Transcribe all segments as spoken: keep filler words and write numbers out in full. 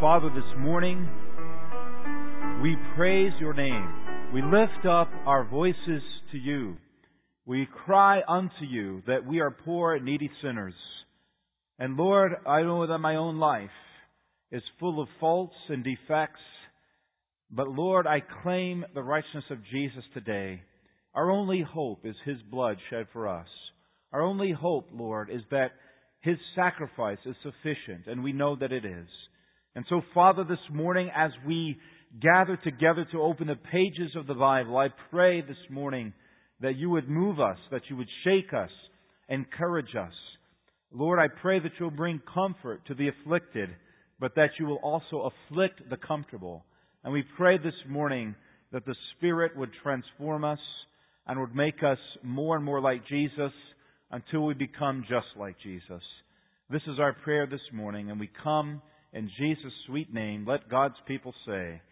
Father, this morning we praise your name. We lift up our voices to you. We cry unto you that we are poor and needy sinners. And Lord, I know that my own life is full of faults and defects. But Lord, I claim the righteousness of Jesus today. Our only hope is His blood shed for us. Our only hope, Lord, is that His sacrifice is sufficient, and we know that it is. And so, Father, this morning, as we gather together to open the pages of the Bible, I pray this morning that you would move us, that you would shake us, encourage us. Lord, I pray that you'll bring comfort to the afflicted, but that you will also afflict the comfortable. And we pray this morning that the Spirit would transform us and would make us more and more like Jesus until we become just like Jesus. This is our prayer this morning, and we come in Jesus' sweet name. Let God's people say,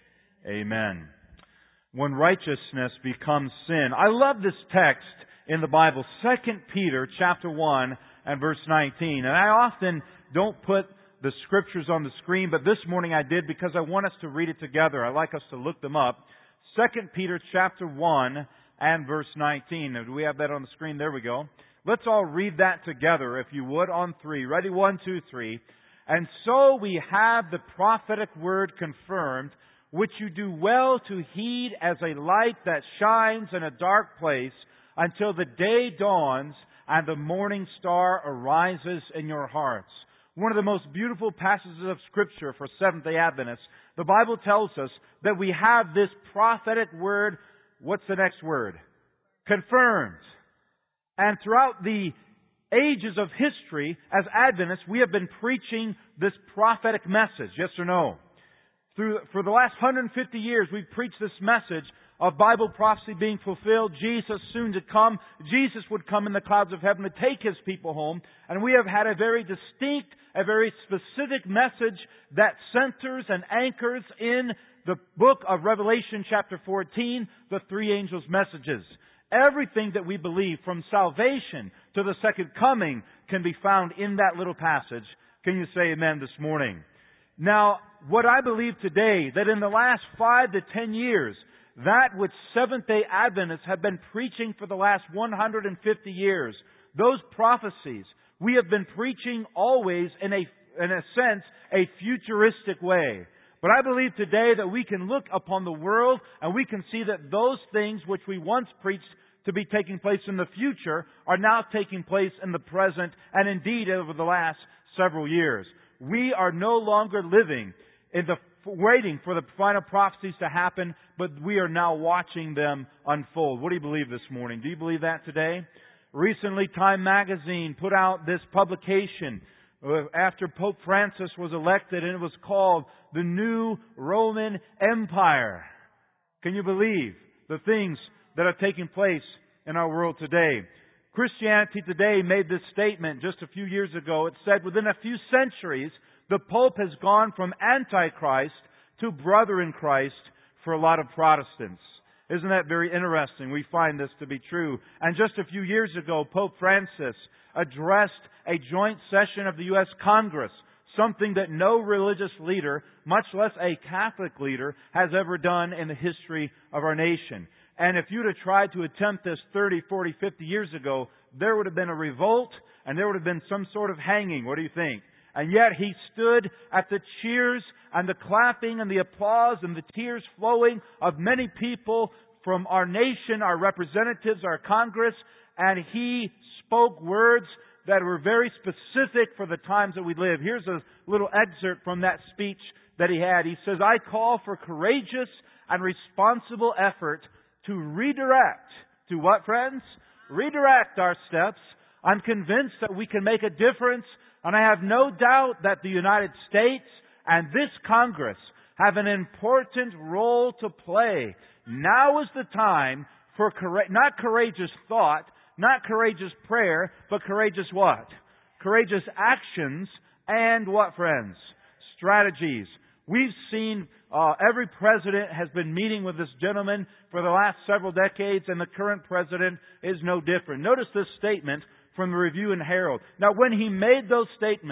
Amen. When righteousness becomes sin. I love this text in the Bible, Second Peter chapter one and verse nineteen. And I often don't put the scriptures on the screen, but this morning I did because I want us to read it together. I like us to look them up. Second Peter chapter one and verse nineteen. Do we have that on the screen? There we go. Let's all read that together, if you would, on three. Ready? One, two, three. And so we have the prophetic word confirmed, which you do well to heed as a light that shines in a dark place until the day dawns and the morning star arises in your hearts. One of the most beautiful passages of Scripture for Seventh-day Adventists. The Bible tells us that we have this prophetic word. What's the next word? Confirmed. And throughout the ages of history, as Adventists, we have been preaching this prophetic message. Yes or no? Through, for the last one hundred fifty years, we've preached this message of Bible prophecy being fulfilled, Jesus soon to come. Jesus would come in the clouds of heaven to take His people home. And we have had a very distinct, a very specific message that centers and anchors in the book of Revelation chapter fourteen, the three angels' messages. Everything that we believe from salvation to the second coming can be found in that little passage. Can you say amen this morning? Now, what I believe today, that in the last five to ten years, that which Seventh-day Adventists have been preaching for the last one hundred fifty years, those prophecies, we have been preaching always in a, in a sense, a futuristic way. But I believe today that we can look upon the world and we can see that those things which we once preached to be taking place in the future are now taking place in the present and indeed over the last several years. We are no longer living in the waiting for the final prophecies to happen, but we are now watching them unfold. What do you believe this morning? Do you believe that today? Recently, Time Magazine put out this publication after Pope Francis was elected, and it was called The New Roman Empire. Can you believe the things that are taking place in our world today? Christianity Today made this statement just a few years ago. It said, within a few centuries, the Pope has gone from Antichrist to brother in Christ for a lot of Protestants. Isn't that very interesting? We find this to be true. And just a few years ago, Pope Francis addressed a joint session of the U S Congress, something that no religious leader, much less a Catholic leader, has ever done in the history of our nation. And if you'd have tried to attempt this thirty, forty, fifty years ago, there would have been a revolt and there would have been some sort of hanging. What do you think? And yet he stood at the cheers and the clapping and the applause and the tears flowing of many people from our nation, our representatives, our Congress, and he spoke words that were very specific for the times that we live. Here's a little excerpt from that speech that he had. He says, I call for courageous and responsible effort to redirect. To what, friends? Redirect our steps. I'm convinced that we can make a difference, and I have no doubt that the United States and this Congress have an important role to play. Now is the time for coura- not courageous thought, not courageous prayer, but courageous what? Courageous actions and what, friends? Strategies. We've seen uh, every president has been meeting with this gentleman for the last several decades, and the current president is no different. Notice this statement from the Review and Herald. Now, when he made those statements,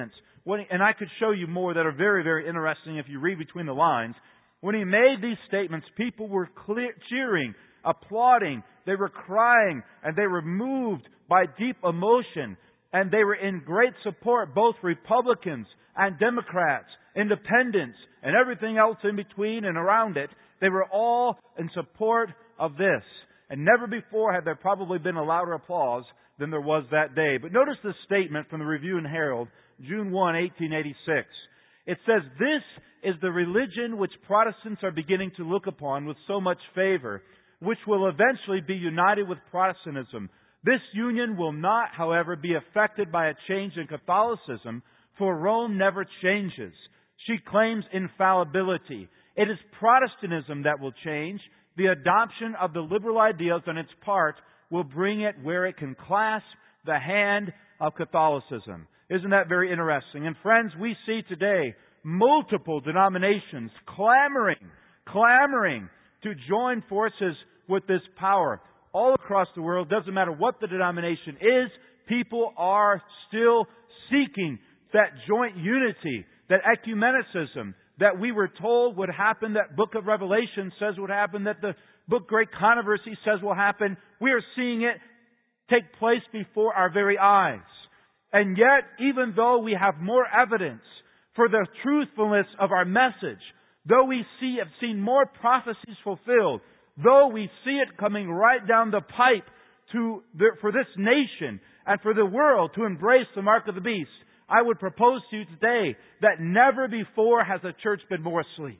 when he, and I could show you more that are very, very interesting if you read between the lines. When he made these statements, people were clear, cheering, applauding, they were crying, and they were moved by deep emotion. And they were in great support, both Republicans and Democrats, independents, and everything else in between and around it. They were all in support of this. And never before had there probably been a louder applause than there was that day. But notice this statement from the Review and Herald, June first, eighteen eighty-six. It says, "This is the religion which Protestants are beginning to look upon with so much favor, which will eventually be united with Protestantism. This union will not, however, be affected by a change in Catholicism, for Rome never changes. She claims infallibility. It is Protestantism that will change. The adoption of the liberal ideals on its part will bring it where it can clasp the hand of Catholicism." Isn't that very interesting? And friends, we see today multiple denominations clamoring, clamoring to join forces with this power. All across the world, doesn't matter what the denomination is, people are still seeking that joint unity, that ecumenicism that we were told would happen, that book of Revelation says would happen, that the book Great Controversy says will happen. We are seeing it take place before our very eyes. And yet, even though we have more evidence for the truthfulness of our message, though we see have seen more prophecies fulfilled, though we see it coming right down the pipe to the, for this nation and for the world to embrace the mark of the beast, I would propose to you today that never before has a church been more asleep.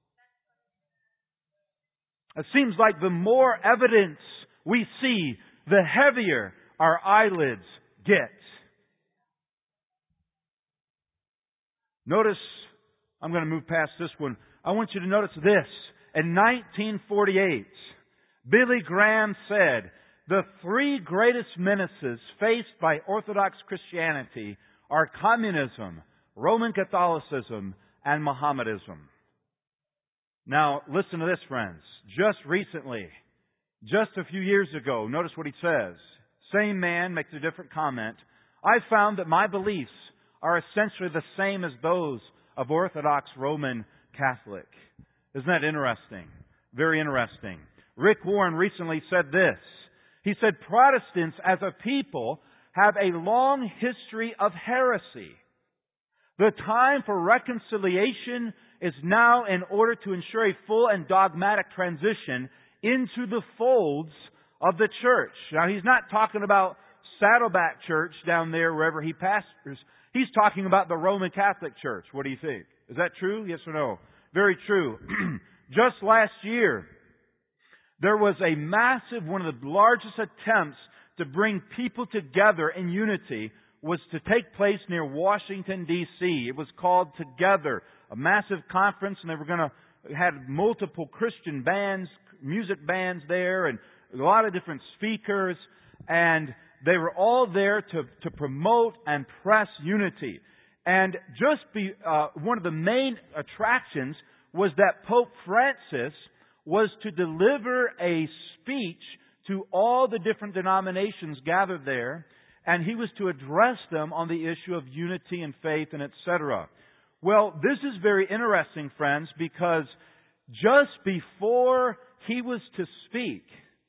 It seems like the more evidence we see, the heavier our eyelids get. Notice, I'm going to move past this one. I want you to notice this. In nineteen forty-eight, Billy Graham said, "The three greatest menaces faced by Orthodox Christianity are communism, Roman Catholicism, and Mohammedanism." Now, listen to this, friends. Just recently, just a few years ago, notice what he says. Same man makes a different comment. "I found that my beliefs are essentially the same as those of Orthodox Roman Catholic." Isn't that interesting? Very interesting. Rick Warren recently said this. He said, "Protestants as a people have a long history of heresy. The time for reconciliation is now in order to ensure a full and dogmatic transition into the folds of the church." Now, he's not talking about Saddleback Church down there wherever he pastors. He's talking about the Roman Catholic Church. What do you think? Is that true? Yes or no? Very true. Just last year, there was a massive, one of the largest attempts to bring people together in unity was to take place near Washington, D C It was called Together, a massive conference, and they were going to have multiple Christian bands, music bands there, and a lot of different speakers, and they were all there to, to promote and press unity. And just be, uh, one of the main attractions was that Pope Francis was to deliver a speech to all the different denominations gathered there, and he was to address them on the issue of unity and faith and et cetera. Well, this is very interesting, friends, because just before he was to speak,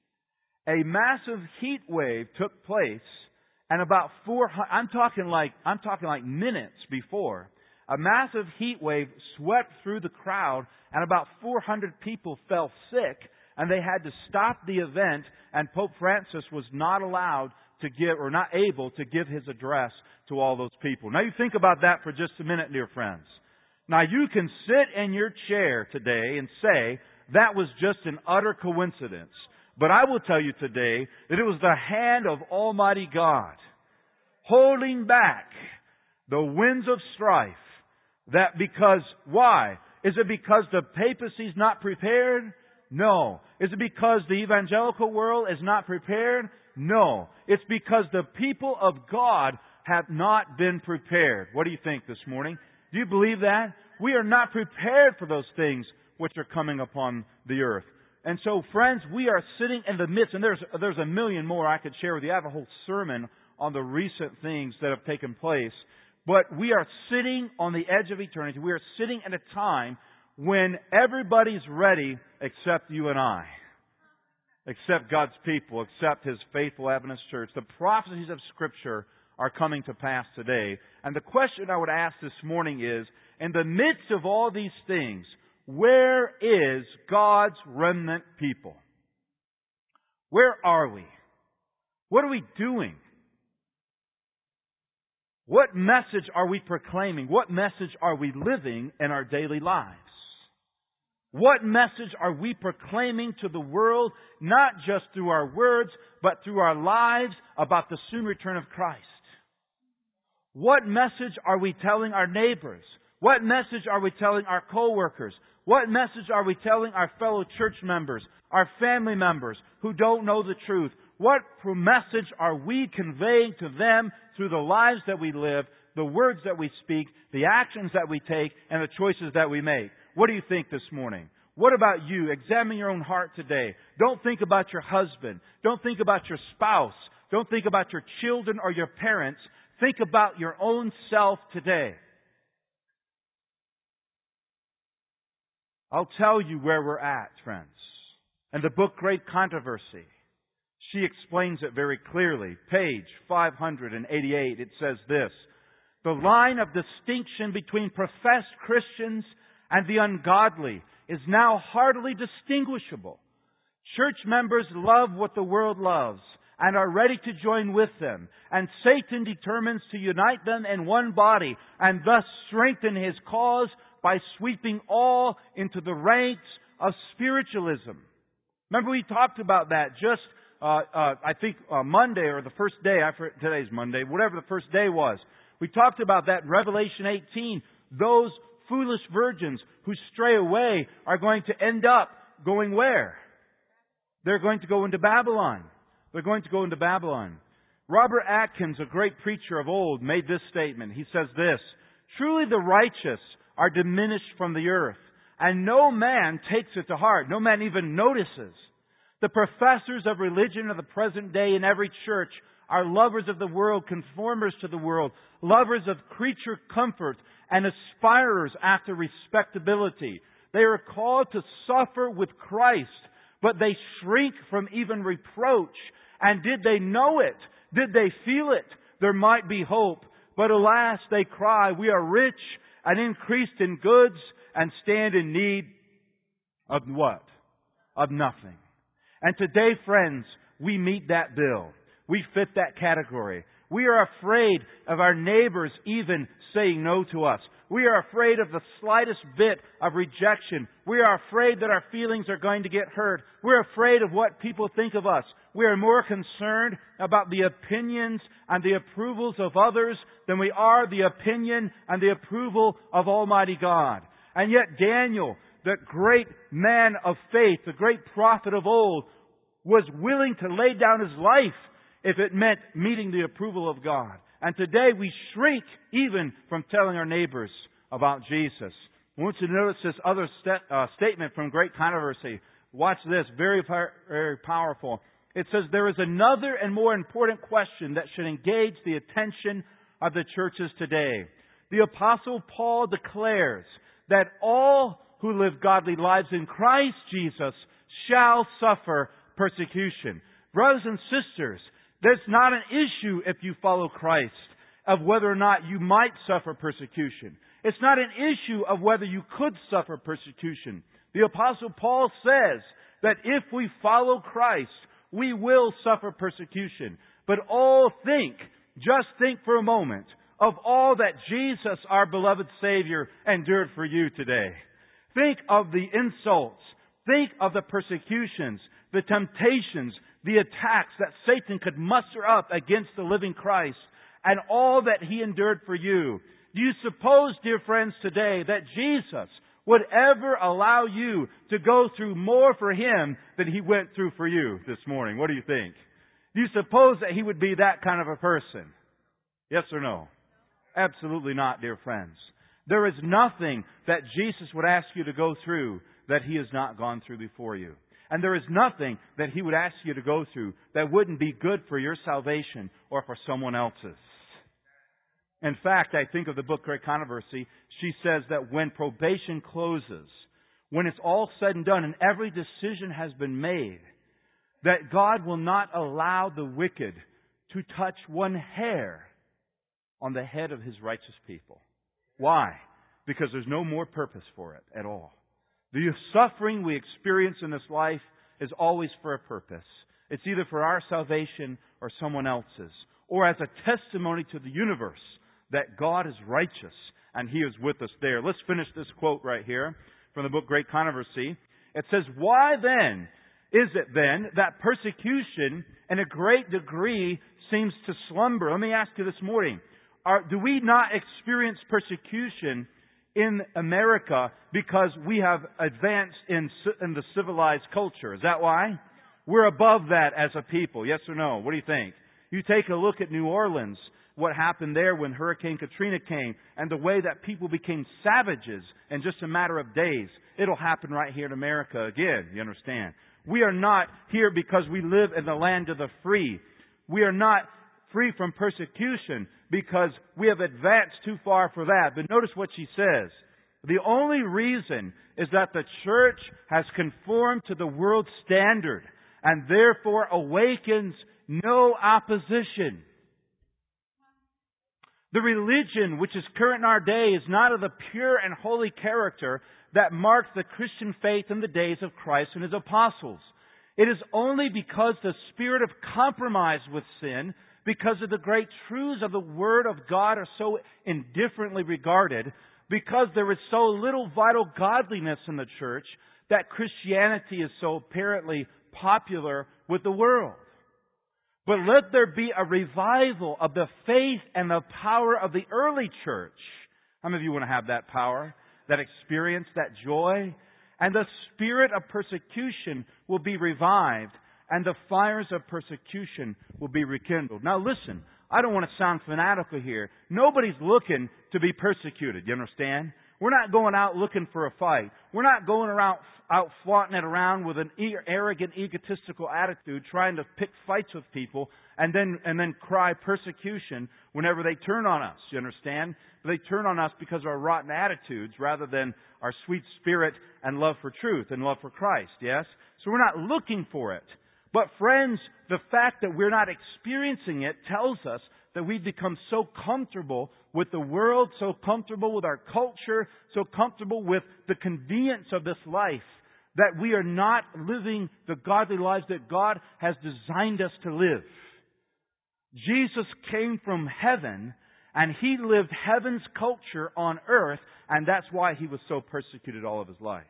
a massive heat wave took place. And about four hundred, I'm talking like, I'm talking like minutes before, a massive heat wave swept through the crowd and about four hundred people fell sick and they had to stop the event, and Pope Francis was not allowed to give, or not able to give his address to all those people. Now you think about that for just a minute, dear friends. Now you can sit in your chair today and say that was just an utter coincidence. But I will tell you today that it was the hand of Almighty God holding back the winds of strife. That because, why? Is it because the papacy's not prepared? No. Is it because the evangelical world is not prepared? No. It's because the people of God have not been prepared. What do you think this morning? Do you believe that? We are not prepared for those things which are coming upon the earth. And so, friends, we are sitting in the midst, and there's there's a million more I could share with you. I have a whole sermon on the recent things that have taken place. But we are sitting on the edge of eternity. We are sitting at a time when everybody's ready except you and I. Except God's people, except His faithful Adventist church. The prophecies of Scripture are coming to pass today. And the question I would ask this morning is, in the midst of all these things, where is God's remnant people? Where are we? What are we doing? What message are we proclaiming? What message are we living in our daily lives? What message are we proclaiming to the world, not just through our words, but through our lives about the soon return of Christ? What message are we telling our neighbors? What message are we telling our co-workers? What message are we telling our fellow church members, our family members who don't know the truth? What message are we conveying to them through the lives that we live, the words that we speak, the actions that we take, and the choices that we make? What do you think this morning? What about you? Examine your own heart today. Don't think about your husband. Don't think about your spouse. Don't think about your children or your parents. Think about your own self today. I'll tell you where we're at, friends. In the book Great Controversy, she explains it very clearly. Page five hundred eighty-eight, it says this: the line of distinction between professed Christians and the ungodly is now hardly distinguishable. Church members love what the world loves and are ready to join with them, and Satan determines to unite them in one body and thus strengthen his cause by sweeping all into the ranks of spiritualism. Remember, we talked about that just, uh, uh, I think, uh, Monday or the first day. After today's Monday, whatever the first day was. We talked about that in Revelation eighteen. Those foolish virgins who stray away are going to end up going where? They're going to go into Babylon. They're going to go into Babylon. Robert Atkins, a great preacher of old, made this statement. He says this: truly the righteous are diminished from the earth, and no man takes it to heart. No man even notices. The professors of religion of the present day in every church are lovers of the world, conformers to the world, lovers of creature comfort, and aspirers after respectability. They are called to suffer with Christ, but they shrink from even reproach. And did they know it? Did they feel it? There might be hope. But alas, they cry, we are rich and increased in goods and stand in need of what? Of nothing. And today, friends, we meet that bill. We fit that category. We are afraid of our neighbors even saying no to us. We are afraid of the slightest bit of rejection. We are afraid that our feelings are going to get hurt. We're afraid of what people think of us. We are more concerned about the opinions and the approvals of others than we are the opinion and the approval of Almighty God. And yet Daniel, the great man of faith, the great prophet of old, was willing to lay down his life if it meant meeting the approval of God. And today we shrink even from telling our neighbors about Jesus. I want you to notice this other st- uh, statement from Great Controversy. Watch this, very, very powerful. It says, there is another and more important question that should engage the attention of the churches today. The Apostle Paul declares that all who live godly lives in Christ Jesus shall suffer persecution. Brothers and sisters, there's not an issue if you follow Christ of whether or not you might suffer persecution. It's not an issue of whether you could suffer persecution. The Apostle Paul says that if we follow Christ, we will suffer persecution. But all think, just think for a moment, of all that Jesus, our beloved Savior, endured for you today. Think of the insults. Think of the persecutions, the temptations, the attacks that Satan could muster up against the living Christ, and all that He endured for you. Do you suppose, dear friends, today that Jesus would ever allow you to go through more for Him than He went through for you this morning? What do you think? Do you suppose that He would be that kind of a person? Yes or no? Absolutely not, dear friends. There is nothing that Jesus would ask you to go through that He has not gone through before you. And there is nothing that He would ask you to go through that wouldn't be good for your salvation or for someone else's. In fact, I think of the book Great Controversy. She says that when probation closes, when it's all said and done and every decision has been made, that God will not allow the wicked to touch one hair on the head of His righteous people. Why? Because there's no more purpose for it at all. The suffering we experience in this life is always for a purpose. It's either for our salvation or someone else's, or as a testimony to the universe that God is righteous and He is with us there. Let's finish this quote right here from the book Great Controversy. It says, "Why then is it then that persecution in a great degree seems to slumber?" Let me ask you this morning, are, do we not experience persecution in America because we have advanced in, in the civilized culture? Is that why? We're above that as a people. Yes or no? What do you think? You take a look at New Orleans, what happened there when Hurricane Katrina came, and the way that people became savages in just a matter of days. It'll happen right here in America again, you understand? We are not here because we live in the land of the free. We are not free from persecution because we have advanced too far for that. But notice what she says. The only reason is that the church has conformed to the world's standard and therefore awakens no opposition. The religion which is current in our day is not of the pure and holy character that marked the Christian faith in the days of Christ and His apostles. It is only because the spirit of compromise with sin, because of the great truths of the Word of God are so indifferently regarded, because there is so little vital godliness in the church, that Christianity is so apparently popular with the world. But let there be a revival of the faith and the power of the early church. How many of you want to have that power, that experience, that joy? And the spirit of persecution will be revived, and the fires of persecution will be rekindled. Now listen, I don't want to sound fanatical here. Nobody's looking to be persecuted, you understand? We're not going out looking for a fight. We're not going around out flaunting it around with an arrogant, egotistical attitude, trying to pick fights with people, and then and then cry persecution whenever they turn on us. You understand? They turn on us because of our rotten attitudes rather than our sweet spirit and love for truth and love for Christ. Yes? So we're not looking for it. But friends, the fact that we're not experiencing it tells us that we've become so comfortable with the world, so comfortable with our culture, so comfortable with the convenience of this life, that we are not living the godly lives that God has designed us to live. Jesus came from heaven, and He lived heaven's culture on earth, and that's why He was so persecuted all of His life.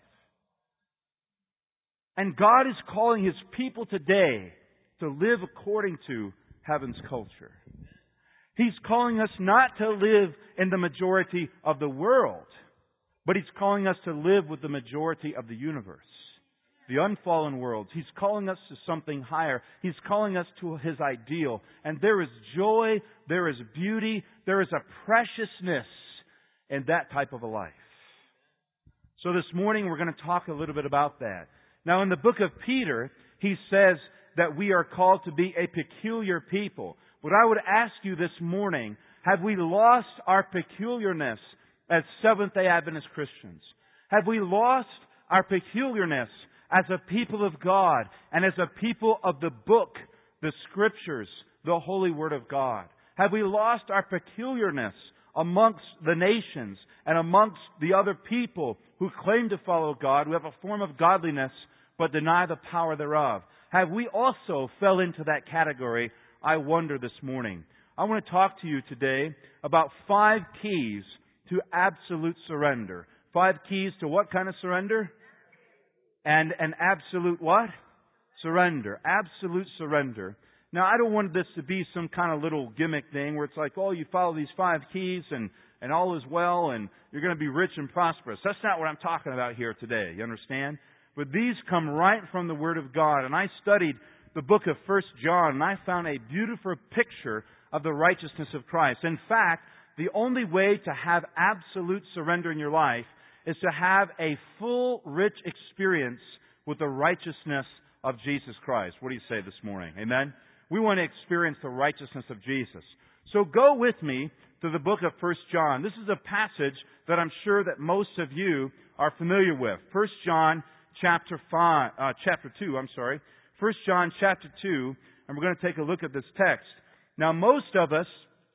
And God is calling His people today to live according to heaven's culture. He's calling us not to live in the majority of the world, but He's calling us to live with the majority of the universe, the unfallen world. He's calling us to something higher. He's calling us to His ideal. And there is joy, there is beauty, there is a preciousness in that type of a life. So this morning we're going to talk a little bit about that. Now in the book of Peter, he says that we are called to be a peculiar people. But I would ask you this morning, have we lost our peculiarness as Seventh-day Adventist Christians? Have we lost our peculiarness as a people of God and as a people of the book, the Scriptures, the Holy Word of God? Have we lost our peculiarness amongst the nations and amongst the other people who claim to follow God, who have a form of godliness but deny the power thereof? Have we also fell into that category? I wonder this morning. I want to talk to you today about five keys to absolute surrender. Five keys to what kind of surrender? And an absolute what? Surrender. Absolute surrender. Now, I don't want this to be some kind of little gimmick thing where it's like, oh, you follow these five keys and, and all is well and you're going to be rich and prosperous. That's not what I'm talking about here today. You understand? But these come right from the Word of God. And I studied the book of First John, and I found a beautiful picture of the righteousness of Christ. In fact, the only way to have absolute surrender in your life is to have a full, rich experience with the righteousness of Jesus Christ. What do you say this morning? Amen? We want to experience the righteousness of Jesus. So go with me to the book of First John. This is a passage that I'm sure that most of you are familiar with. First John chapter five, uh, chapter two, I'm sorry. First John chapter two, and we're going to take a look at this text. Now, most of us,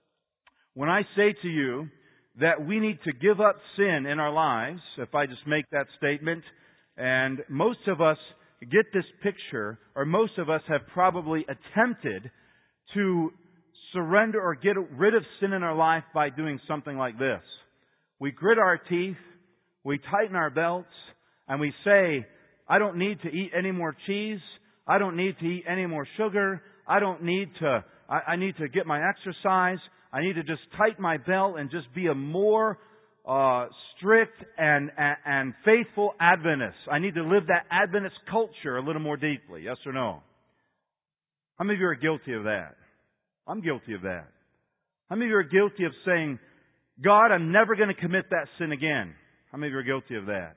when I say to you that we need to give up sin in our lives, if I just make that statement, and most of us get this picture, or most of us have probably attempted to surrender or get rid of sin in our life by doing something like this. We grit our teeth, we tighten our belts, and we say, I don't need to eat any more cheese, I don't need to eat any more sugar, I don't need to, I, I need to get my exercise, I need to just tighten my belt and just be a more uh, strict and, and, and faithful Adventist. I need to live that Adventist culture a little more deeply, yes or no? How many of you are guilty of that? I'm guilty of that. How many of you are guilty of saying, God, I'm never going to commit that sin again? How many of you are guilty of that?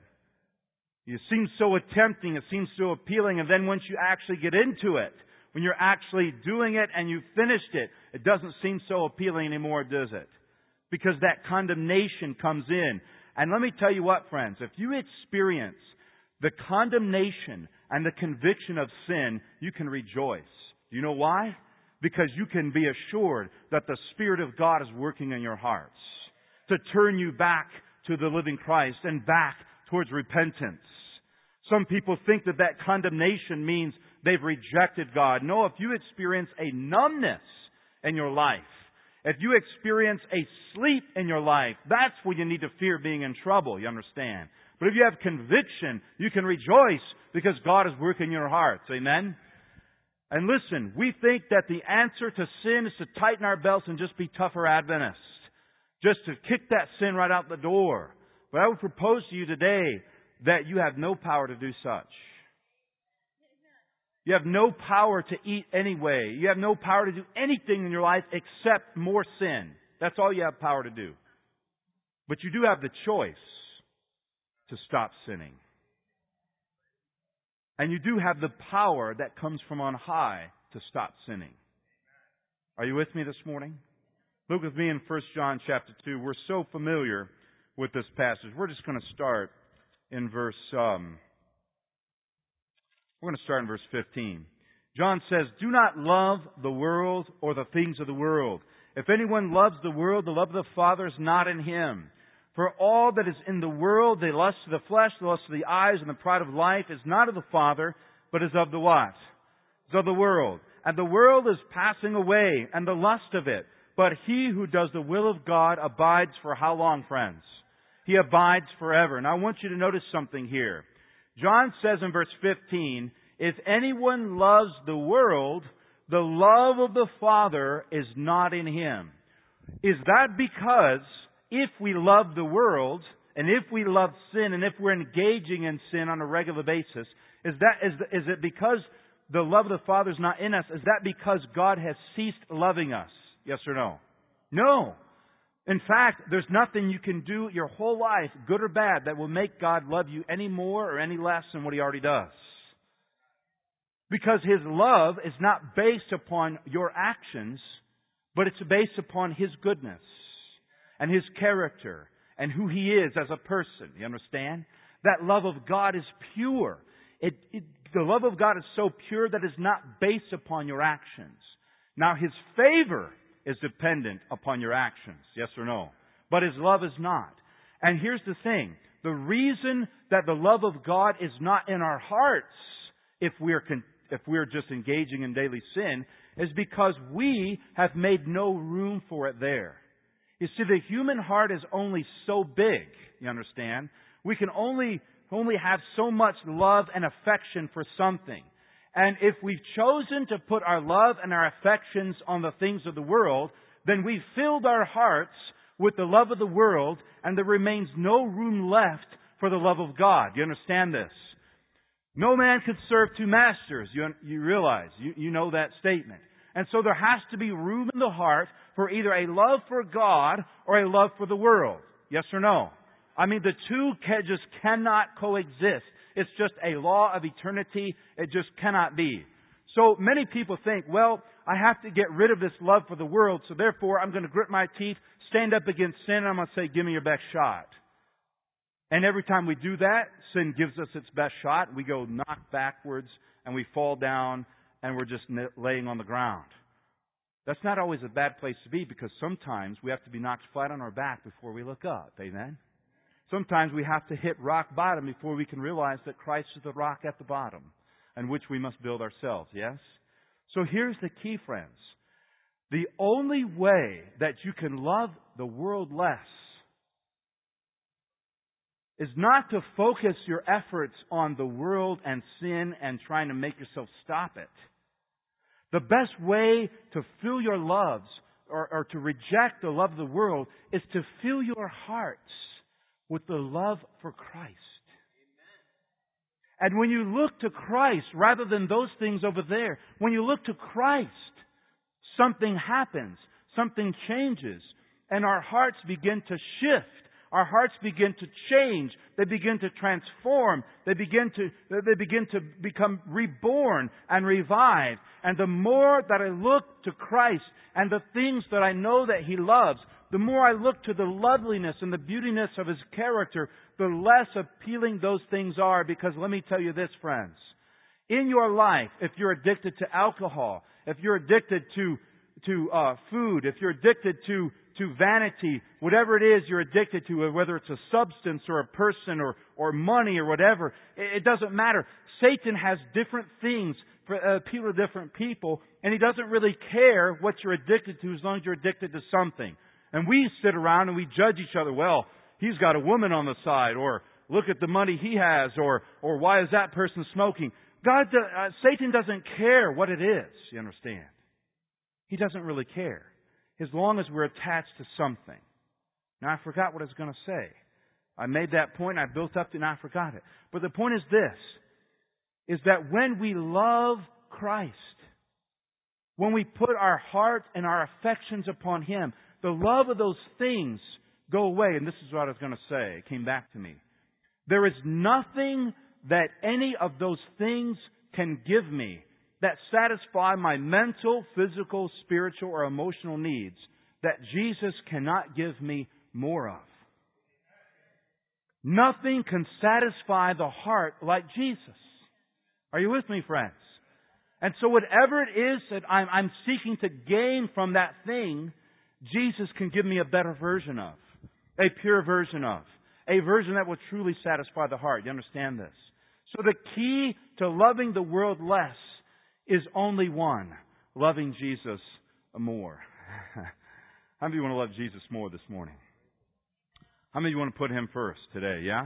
It seems so tempting, it seems so appealing, and then once you actually get into it, when you're actually doing it and you've finished it, it doesn't seem so appealing anymore, does it? Because that condemnation comes in. And let me tell you what, friends, if you experience the condemnation and the conviction of sin, you can rejoice. Do you know why? Because you can be assured that the Spirit of God is working in your hearts to turn you back to the living Christ and back towards repentance. Some people think that that condemnation means they've rejected God. No, if you experience a numbness in your life, if you experience a sleep in your life, that's when you need to fear being in trouble, you understand? But if you have conviction, you can rejoice because God is working in your hearts. Amen? And listen, we think that the answer to sin is to tighten our belts and just be tougher Adventists. Just to kick that sin right out the door. But I would propose to you today that you have no power to do such. You have no power to eat anyway. You have no power to do anything in your life except more sin. That's all you have power to do. But you do have the choice to stop sinning. And you do have the power that comes from on high to stop sinning. Are you with me this morning? Look with me in First John chapter two. We're so familiar with this passage. We're just going to start in verse, um, we're going to start in verse fifteen. John says, do not love the world or the things of the world. If anyone loves the world, the love of the Father is not in him. For all that is in the world, the lust of the flesh, the lust of the eyes, and the pride of life, is not of the Father, but is of the what? It's of the world. And the world is passing away, and the lust of it. But he who does the will of God abides for how long, friends? He abides forever. And I want you to notice something here. John says in verse fifteen, if anyone loves the world, the love of the Father is not in him. Is that because if we love the world, and if we love sin, and if we're engaging in sin on a regular basis, is that is, is it because the love of the Father is not in us? Is that because God has ceased loving us? Yes or no? No. In fact, there's nothing you can do your whole life, good or bad, that will make God love you any more or any less than what He already does. Because His love is not based upon your actions, but it's based upon His goodness and His character and who He is as a person. You understand? That love of God is pure. It, it, the love of God is so pure that it's not based upon your actions. Now, His favor is dependent upon your actions, yes or no? But His love is not. And here's the thing. The reason that the love of God is not in our hearts if we're con- if we're just engaging in daily sin is because we have made no room for it there. You see, the human heart is only so big, you understand? We can only only have so much love and affection for something. And if we've chosen to put our love and our affections on the things of the world, then we've filled our hearts with the love of the world, and there remains no room left for the love of God. You understand this? No man could serve two masters. You, you realize, you, you know that statement. And so there has to be room in the heart for either a love for God or a love for the world. Yes or no? I mean, the two can, just cannot coexist. It's just a law of eternity. It just cannot be. So many people think, well, I have to get rid of this love for the world, so therefore I'm going to grit my teeth, stand up against sin and I'm going to say, give me your best shot. And every time we do that, sin gives us its best shot. We go knock backwards and we fall down and we're just laying on the ground. That's not always a bad place to be, because sometimes we have to be knocked flat on our back before we look up. Amen? Sometimes we have to hit rock bottom before we can realize that Christ is the rock at the bottom, on which we must build ourselves. Yes? So here's the key, friends. The only way that you can love the world less is not to focus your efforts on the world and sin and trying to make yourself stop it. The best way to fill your loves or, or to reject the love of the world is to fill your hearts with the love for Christ. Amen. And when you look to Christ rather than those things over there, when you look to Christ, something happens, something changes, and our hearts begin to shift. Our hearts begin to change. They begin to transform. They begin to, they begin to become reborn and revived. And the more that I look to Christ and the things that I know that He loves, the more I look to the loveliness and the beautiness of His character, the less appealing those things are. Because let me tell you this, friends. In your life, if you're addicted to alcohol, if you're addicted to, to uh, food, if you're addicted to to vanity, whatever it is you're addicted to, whether it's a substance or a person or, or money or whatever, it doesn't matter. Satan has different things for uh, appeal to different people, and he doesn't really care what you're addicted to as long as you're addicted to something. And we sit around and we judge each other. Well, he's got a woman on the side, or look at the money he has, or or why is that person smoking? God, uh, Satan doesn't care what it is. You understand? He doesn't really care, as long as we're attached to something. Now, I forgot what I was going to say. I made that point, I built up to it, and I forgot it. But the point is this, is that when we love Christ, when we put our heart and our affections upon Him, the love of those things go away. And this is what I was going to say. It came back to me. There is nothing that any of those things can give me that satisfy my mental, physical, spiritual, or emotional needs that Jesus cannot give me more of. Nothing can satisfy the heart like Jesus. Are you with me, friends? And so whatever it is that I'm, I'm seeking to gain from that thing, Jesus can give me a better version of, a pure version of, a version that will truly satisfy the heart. You understand this? So the key to loving the world less is only one: loving Jesus more. How many of you want to love Jesus more this morning? How many of you want to put Him first today, yeah?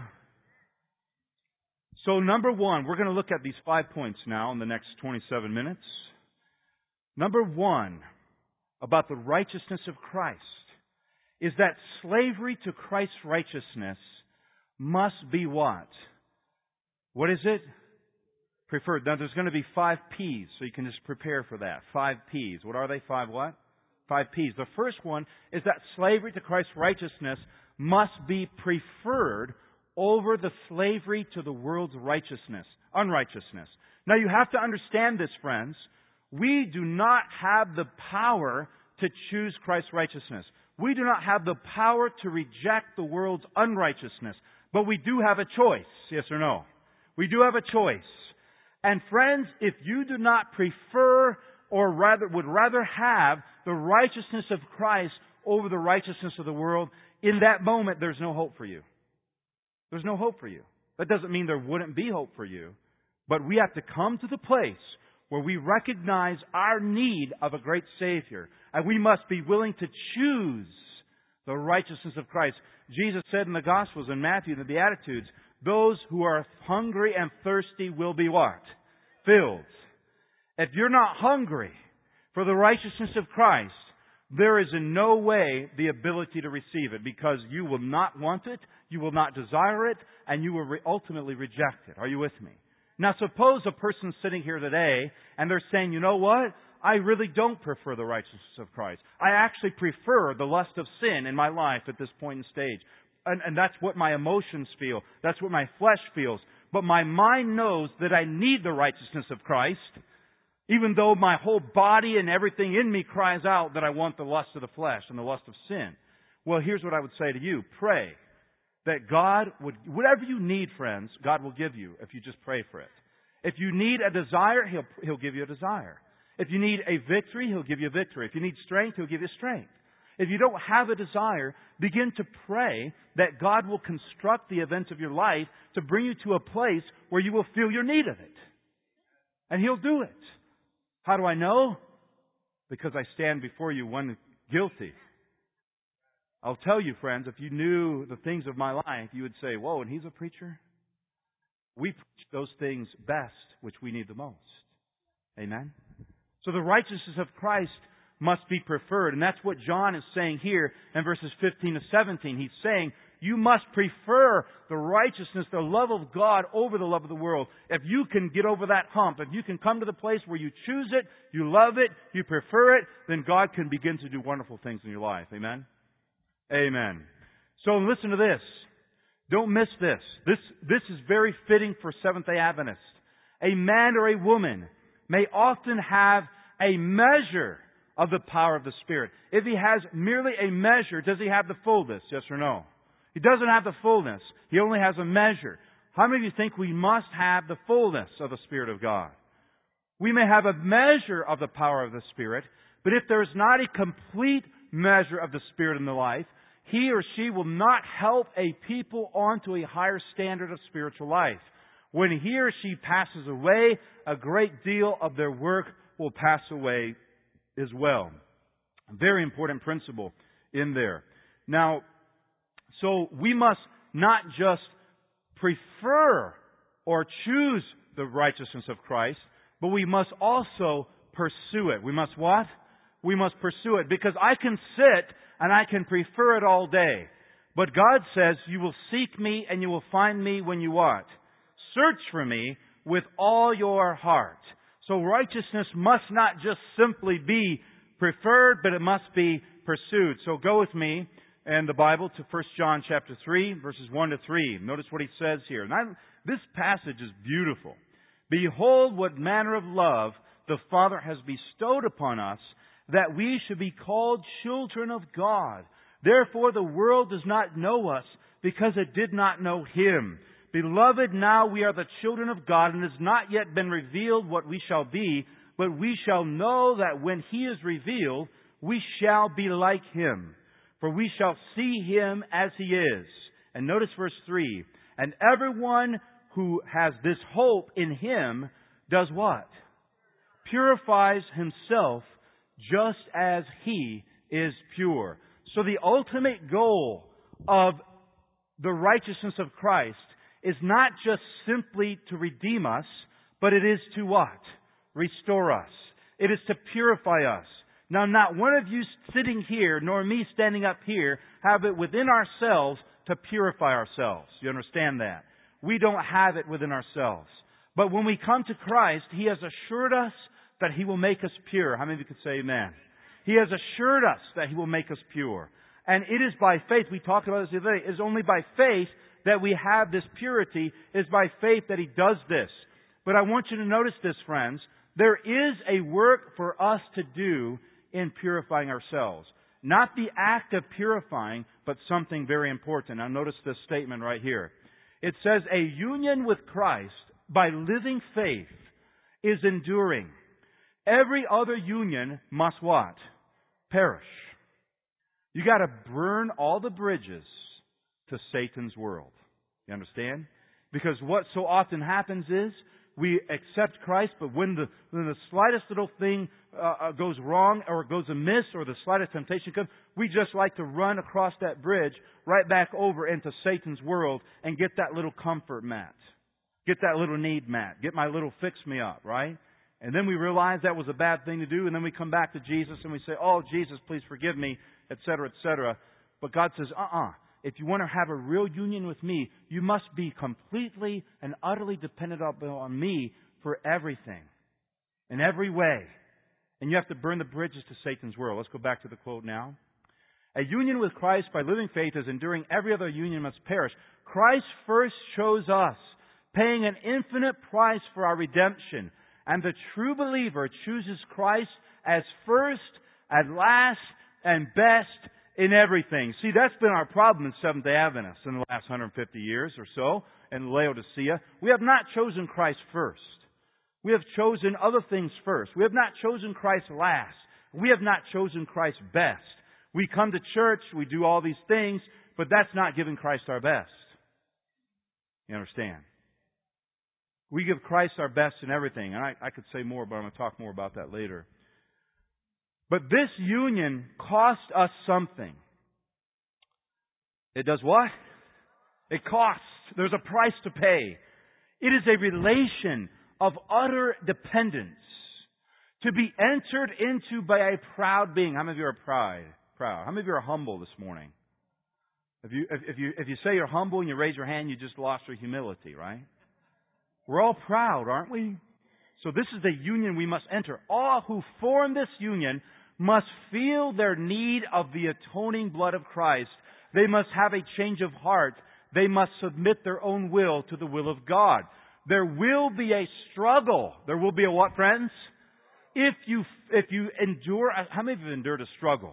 So number one, we're going to look at these five points now in the next twenty-seven minutes. Number one, about the righteousness of Christ, is that slavery to Christ's righteousness must be what? What is it? Preferred. Now there's going to be five P's, so you can just prepare for that. Five P's. What are they? Five what? Five P's. The first one is that slavery to Christ's righteousness must be preferred over the slavery to the world's righteousness, unrighteousness. Now you have to understand this, friends. We do not have the power to choose Christ's righteousness. We do not have the power to reject the world's unrighteousness. But we do have a choice. Yes or no? We do have a choice. And friends, if you do not prefer or rather would rather have the righteousness of Christ over the righteousness of the world, in that moment there's no hope for you. There's no hope for you. That doesn't mean there wouldn't be hope for you. But we have to come to the place where we recognize our need of a great Savior. And we must be willing to choose the righteousness of Christ. Jesus said in the Gospels, in Matthew, in the Beatitudes, those who are hungry and thirsty will be what? Filled. If you're not hungry for the righteousness of Christ, there is in no way the ability to receive it, because you will not want it, you will not desire it, and you will re- ultimately reject it. Are you with me? Now suppose a person's sitting here today and they're saying, you know what? I really don't prefer the righteousness of Christ. I actually prefer the lust of sin in my life at this point in stage. And, and that's what my emotions feel. That's what my flesh feels. But my mind knows that I need the righteousness of Christ, even though my whole body and everything in me cries out that I want the lust of the flesh and the lust of sin. Well, here's what I would say to you. Pray that God would, whatever you need, friends, God will give you if you just pray for it. If you need a desire, He'll, He'll give you a desire. If you need a victory, He'll give you a victory. If you need strength, He'll give you strength. If you don't have a desire, begin to pray that God will construct the events of your life to bring you to a place where you will feel your need of it. And He'll do it. How do I know? Because I stand before you one guilty. I'll tell you, friends, if you knew the things of my life, you would say, whoa, and he's a preacher? We preach those things best which we need the most. Amen? So the righteousness of Christ must be preferred. And that's what John is saying here in verses fifteen to seventeen. He's saying, you must prefer the righteousness, the love of God over the love of the world. If you can get over that hump, if you can come to the place where you choose it, you love it, you prefer it, then God can begin to do wonderful things in your life. Amen? Amen. So listen to this. Don't miss this. This, this is very fitting for Seventh-day Adventists. A man or a woman may often have a measure of the power of the Spirit. If he has merely a measure, does he have the fullness? Yes or no? He doesn't have the fullness. He only has a measure. How many of you think we must have the fullness of the Spirit of God? We may have a measure of the power of the Spirit, but if there is not a complete measure of the Spirit in the life, he or she will not help a people onto a higher standard of spiritual life. When he or she passes away, a great deal of their work will pass away as well. A very important principle in there. Now, so we must not just prefer or choose the righteousness of Christ, but we must also pursue it. We must what? We must pursue it. Because I can sit and I can prefer it all day. But God says, you will seek me and you will find me when you what? Search for me with all your heart. So righteousness must not just simply be preferred, but it must be pursued. So go with me in the Bible to First John chapter three, verses one to three. Notice what he says here. And I, this passage is beautiful. Behold, what manner of love the Father has bestowed upon us, that we should be called children of God. Therefore the world does not know us, because it did not know Him. Beloved, now we are the children of God, and it has not yet been revealed what we shall be, but we shall know that when He is revealed, we shall be like Him. For we shall see Him as He is. And notice verse three. And everyone who has this hope in Him does what? Purifies himself just as He is pure. So the ultimate goal of the righteousness of Christ is not just simply to redeem us, but it is to what? Restore us. It is to purify us. Now, not one of you sitting here, nor me standing up here, have it within ourselves to purify ourselves. You understand that? We don't have it within ourselves. But when we come to Christ, He has assured us that He will make us pure. How many of you could say amen? He has assured us that He will make us pure. And it is by faith, we talked about this the other day, it is only by faith that we have this purity. It is by faith that He does this. But I want you to notice this, friends. There is a work for us to do in purifying ourselves. Not the act of purifying, but something very important. Now notice this statement right here. It says, a union with Christ by living faith is enduring. Every other union must what? Perish. You got to burn all the bridges to Satan's world. You understand? Because what so often happens is we accept Christ, but when the, when the slightest little thing uh, goes wrong or goes amiss or the slightest temptation comes, we just like to run across that bridge right back over into Satan's world and get that little comfort mat. Get that little need mat. Get my little fix-me-up, right? And then we realize that was a bad thing to do, and then we come back to Jesus and we say, oh, Jesus, please forgive me, et cetera, et cetera. But God says, uh-uh. If you want to have a real union with me, you must be completely and utterly dependent on me for everything, in every way. And you have to burn the bridges to Satan's world. Let's go back to the quote now. A union with Christ by living faith is enduring. Every other union must perish. Christ first chose us, paying an infinite price for our redemption. And the true believer chooses Christ as first, and last, and best in everything. See, that's been our problem in Seventh-day Adventists in the last one hundred fifty years or so, in Laodicea. We have not chosen Christ first. We have chosen other things first. We have not chosen Christ last. We have not chosen Christ best. We come to church, we do all these things, but that's not giving Christ our best. You understand? We give Christ our best in everything. And I, I could say more, but I'm going to talk more about that later. But this union cost us something. It does what? It costs. There's a price to pay. It is a relation of utter dependence to be entered into by a proud being. How many of you are proud? Proud. How many of you are humble this morning? If you if, if you if you say you're humble and you raise your hand, you just lost your humility, right? We're all proud, aren't we? So this is the union we must enter. All who form this union must feel their need of the atoning blood of Christ. They must have a change of heart. They must submit their own will to the will of God. There will be a struggle. There will be a what, friends? If you if you endure, how many of you have endured a struggle?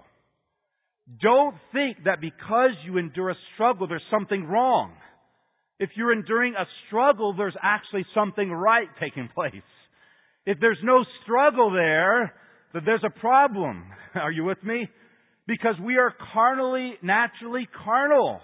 Don't think that because you endure a struggle, there's something wrong. If you're enduring a struggle, there's actually something right taking place. If there's no struggle there, then there's a problem. Are you with me? Because we are carnally, naturally carnal.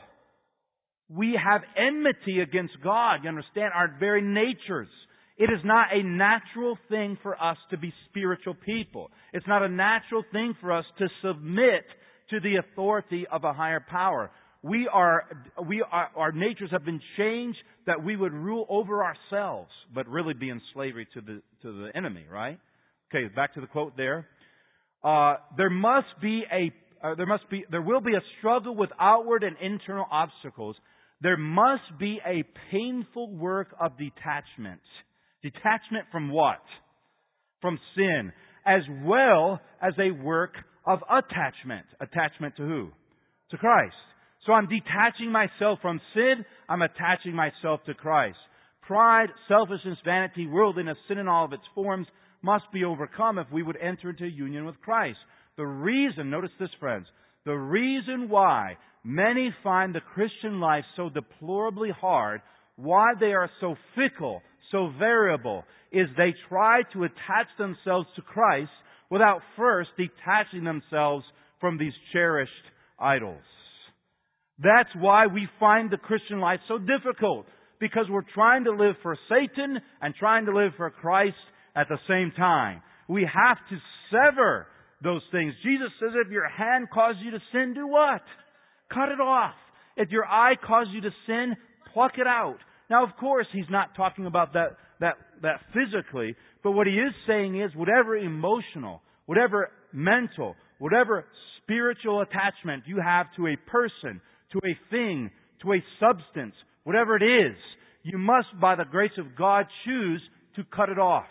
We have enmity against God. You understand? Our very natures. It is not a natural thing for us to be spiritual people. It's not a natural thing for us to submit to the authority of a higher power. We are, we are, our natures have been changed that we would rule over ourselves, but really be in slavery to the, to the enemy, right? Okay, back to the quote there. Uh, there must be a, uh, there must be, there will be a struggle with outward and internal obstacles. There must be a painful work of detachment. Detachment from what? From sin. As well as a work of attachment. Attachment to who? To Christ. So I'm detaching myself from sin. I'm attaching myself to Christ. Pride, selfishness, vanity, worldliness, sin in all of its forms must be overcome if we would enter into union with Christ. The reason, notice this, friends, the reason why many find the Christian life so deplorably hard, why they are so fickle, so variable, is they try to attach themselves to Christ without first detaching themselves from these cherished idols. That's why we find the Christian life so difficult, because we're trying to live for Satan and trying to live for Christ at the same time. We have to sever those things. Jesus says if your hand causes you to sin, do what? Cut it off. If your eye causes you to sin, pluck it out. Now, of course, He's not talking about that, that, that physically, but what He is saying is whatever emotional, whatever mental, whatever spiritual attachment you have to a person, to a thing, to a substance, whatever it is, you must, by the grace of God, choose to cut it off.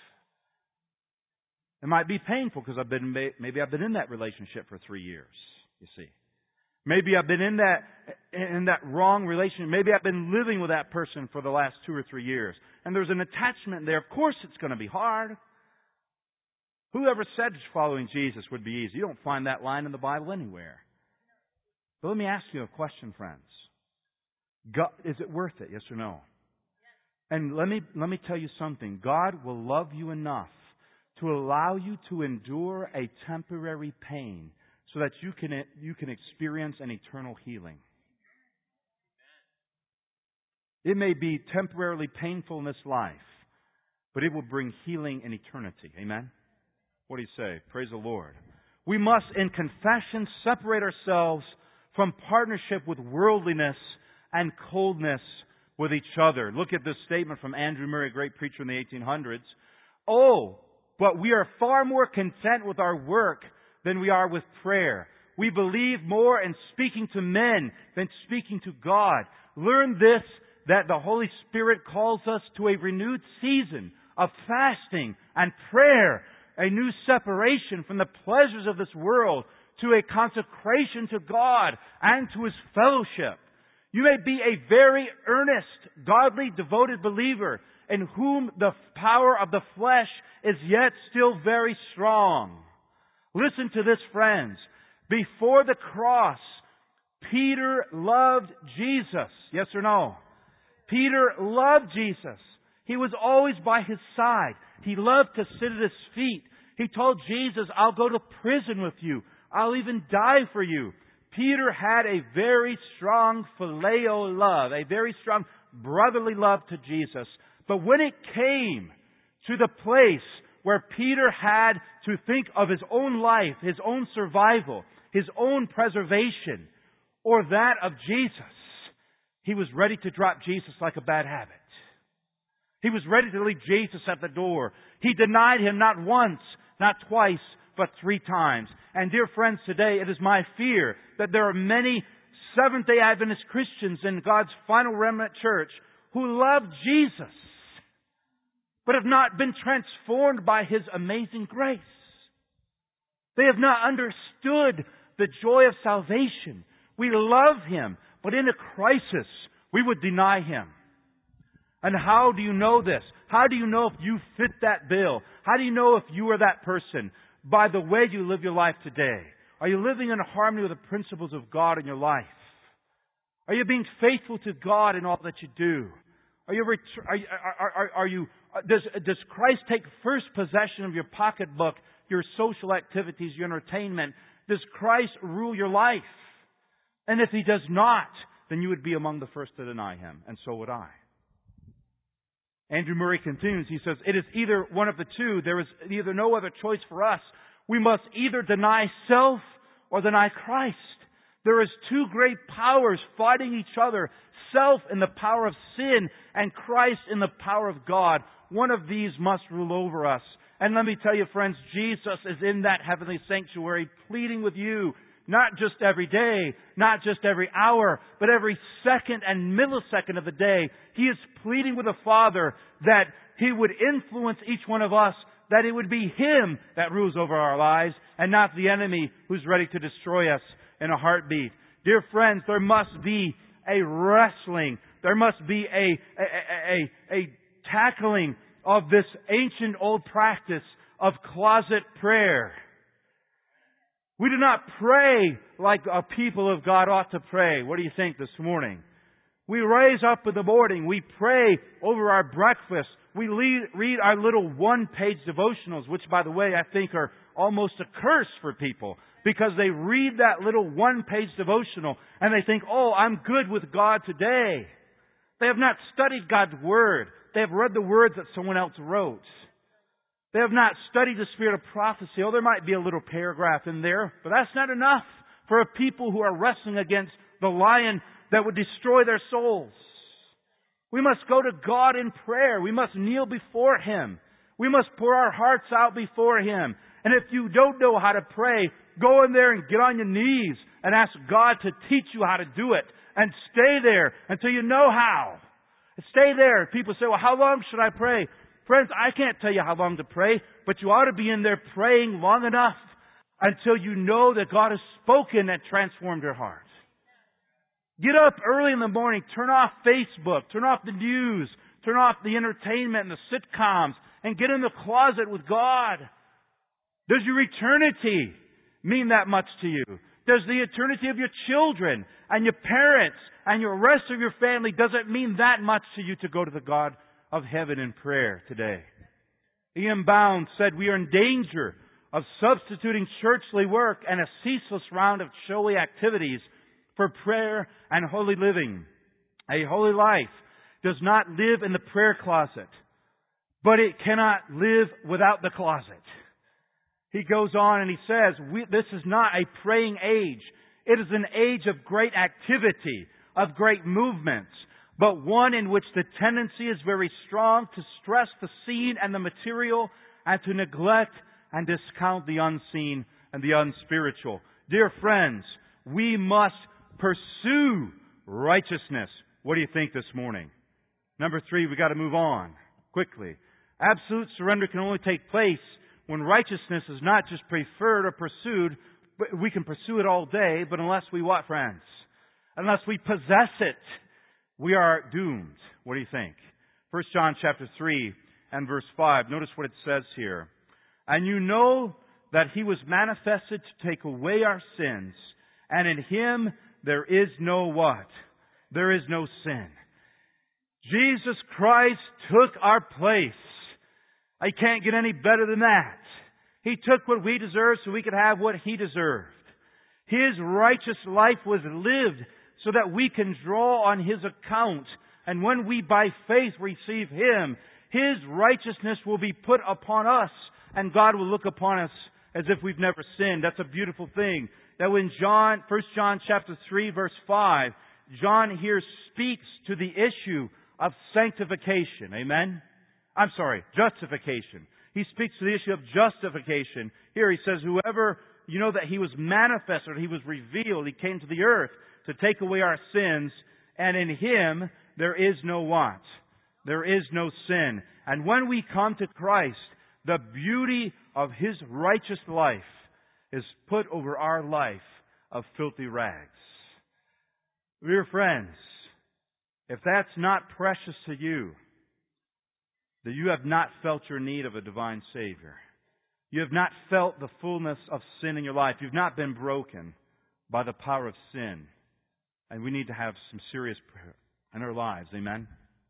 It might be painful because I've been, maybe I've been in that relationship for three years, you see. Maybe I've been in that, in that wrong relationship. Maybe I've been living with that person for the last two or three years. And there's an attachment there. Of course it's going to be hard. Whoever said following Jesus would be easy? You don't find that line in the Bible anywhere. But let me ask you a question, friends. God, is it worth it? Yes or no? And let me, let me tell you something. God will love you enough to allow you to endure a temporary pain so that you can, you can experience an eternal healing. It may be temporarily painful in this life, but it will bring healing in eternity. Amen? What do you say? Praise the Lord. We must, in confession, separate ourselves from partnership with worldliness and coldness with each other. Look at this statement from Andrew Murray, a great preacher in the eighteen hundreds. Oh, but we are far more content with our work than we are with prayer. We believe more in speaking to men than speaking to God. Learn this, that the Holy Spirit calls us to a renewed season of fasting and prayer, a new separation from the pleasures of this world to a consecration to God and to His fellowship. You may be a very earnest, godly, devoted believer in whom the power of the flesh is yet still very strong. Listen to this, friends. Before the cross, Peter loved Jesus. Yes or no? Peter loved Jesus. He was always by His side. He loved to sit at His feet. He told Jesus, I'll go to prison with you. I'll even die for you. Peter had a very strong phileo love, a very strong brotherly love to Jesus. But when it came to the place where Peter had to think of his own life, his own survival, his own preservation, or that of Jesus, he was ready to drop Jesus like a bad habit. He was ready to leave Jesus at the door. He denied Him not once, not twice, but three times. And dear friends, today it is my fear that there are many Seventh-day Adventist Christians in God's final remnant church who love Jesus, but have not been transformed by His amazing grace. They have not understood the joy of salvation. We love Him, but in a crisis, we would deny Him. And how do you know this? How do you know if you fit that bill? How do you know if you are that person? By the way you live your life today. Are you living in harmony with the principles of God in your life? Are you being faithful to God in all that you do? Are you, are, are, are, are you, does, does Christ take first possession of your pocketbook, your social activities, your entertainment? Does Christ rule your life? And if He does not, then you would be among the first to deny Him, and so would I. Andrew Murray continues, he says, it is either one of the two. There is either no other choice for us. We must either deny self or deny Christ. There is two great powers fighting each other. Self in the power of sin and Christ in the power of God. One of these must rule over us. And let me tell you, friends, Jesus is in that heavenly sanctuary pleading with you. Not just every day, not just every hour, but every second and millisecond of the day. He is pleading with the Father that He would influence each one of us, that it would be Him that rules over our lives and not the enemy who's ready to destroy us in a heartbeat. Dear friends, there must be a wrestling. There must be a, a, a, a tackling of this ancient old practice of closet prayer. We do not pray like a people of God ought to pray. What do you think this morning? We raise up in the morning. We pray over our breakfast. We lead, read our little one-page devotionals, which, by the way, I think are almost a curse for people because they read that little one-page devotional and they think, oh, I'm good with God today. They have not studied God's Word. They have read the words that someone else wrote. They have not studied the spirit of prophecy. Oh, there might be a little paragraph in there, but that's not enough for a people who are wrestling against the lion that would destroy their souls. We must go to God in prayer. We must kneel before Him. We must pour our hearts out before Him. And if you don't know how to pray, go in there and get on your knees and ask God to teach you how to do it. And stay there until you know how. Stay there. People say, well, how long should I pray? Friends, I can't tell you how long to pray, but you ought to be in there praying long enough until you know that God has spoken and transformed your heart. Get up early in the morning, turn off Facebook, turn off the news, turn off the entertainment and the sitcoms, and get in the closet with God. Does your eternity mean that much to you? Does the eternity of your children and your parents and your rest of your family, does it mean that much to you to go to the God of heaven in prayer today? E M Bounds said we are in danger of substituting churchly work and a ceaseless round of showy activities for prayer and holy living. A holy life does not live in the prayer closet, but it cannot live without the closet. He goes on and he says, we, this is not a praying age. It is an age of great activity, of great movements, but one in which the tendency is very strong to stress the seen and the material and to neglect and discount the unseen and the unspiritual. Dear friends, we must pursue righteousness. What do you think this morning? Number three, we've got to move on quickly. Absolute surrender can only take place when righteousness is not just preferred or pursued, but we can pursue it all day, but unless we what, friends? Unless we possess it, we are doomed. What do you think? First John chapter three and verse five. Notice what it says here. And you know that He was manifested to take away our sins, and in Him there is no what? There is no sin. Jesus Christ took our place. I can't get any better than that. He took what we deserved so we could have what He deserved. His righteous life was lived so that we can draw on His account. And when we by faith receive Him, His righteousness will be put upon us, and God will look upon us as if we've never sinned. That's a beautiful thing. That when John, First John chapter three, verse five, John here speaks to the issue of sanctification. Amen? I'm sorry, justification. He speaks to the issue of justification. Here he says, whoever, you know that He was manifested, He was revealed, He came to the earth to take away our sins, and in Him there is no want. There is no sin. And when we come to Christ, the beauty of His righteous life is put over our life of filthy rags. Dear friends, if that's not precious to you, that you have not felt your need of a divine Savior. You have not felt the fullness of sin in your life. You've not been broken by the power of sin. And we need to have some serious prayer in our lives. Amen?